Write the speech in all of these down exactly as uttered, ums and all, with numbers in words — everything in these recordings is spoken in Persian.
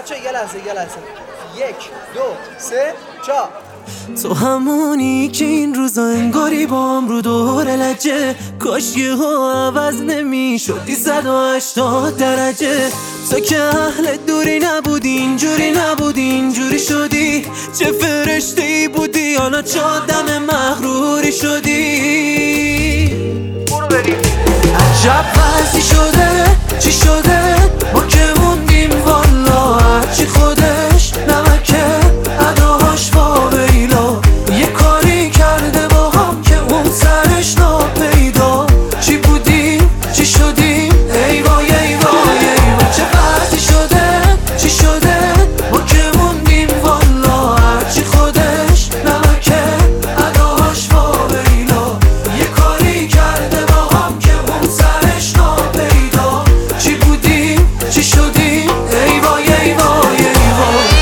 بچه یه لحظه یه لحظه یک دو سه چا تو همونی که این روزا انگاری با هم رو دور لجه، کاش یه ها عوض نمی شدی صد و هشتاد درجه. تو که اهل دوری نبودی، اینجوری نبودی اینجوری شدی، چه فرشته ای بودی حالا چه آدم مغروری شدی. برو بریم. عجب وضعی شده چی شده ما که موندیم والا، هرچی خودش نمکه اداهاش واویلا، یه کاری کرده با هم که اون سرش ناپیدا. چی بودیم چی شدیم ای وای ای وای ای وای، چه وضعی شده چی شده ما که موندیم والا، هرچی خودش نمکه اداهاش واویلا، یه کاری کرده با هم که اون سرش ناپیدا. چی بودیم چی شدیم ای وای ای وای ای وای.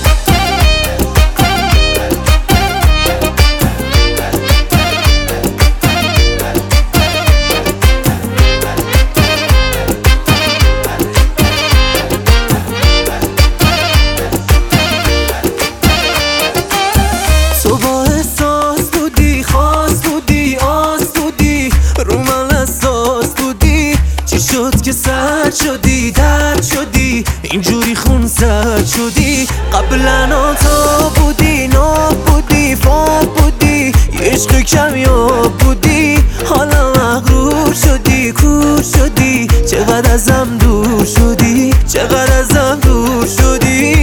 تو با احساس بودی، خاص بودی، آس بودی، رو من اساس بودی، چی شد که سرد شدی، درد شدی، اینجوری خون سرد شدی. قبلا تا بودی، ناب بودی، فاب بودی، یه عشق کمیاب بودی، حالا مغرور شدی، کور شدی، چقدر ازم دور شدی، چقدر ازم دور شدی.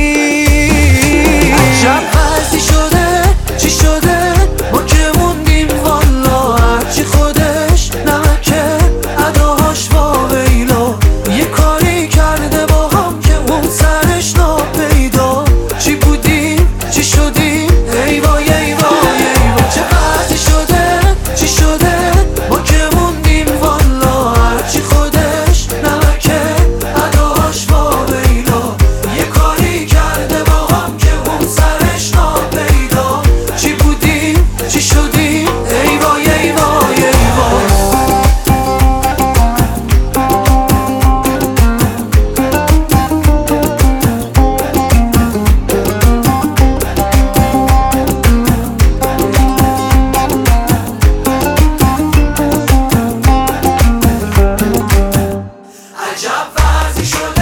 عجب وضعی شده چی شده ما که موندیم والا، هرچی خودش نمکه اداهاش واویلا، یه کاری کرده با هم که اون سرش ناپیدا. چی بودیم چی شدیم ای وای ای وای ای وای، چه وضعی شده چی شده ما که موندیم والا، هرچی خودش نمکه اداهاش واویلا، یه کاری کرده با هم که اون سرش ناپیدا. چی بودیم چی شدیم ای وای ای وای ای وای. عجب وضعی شده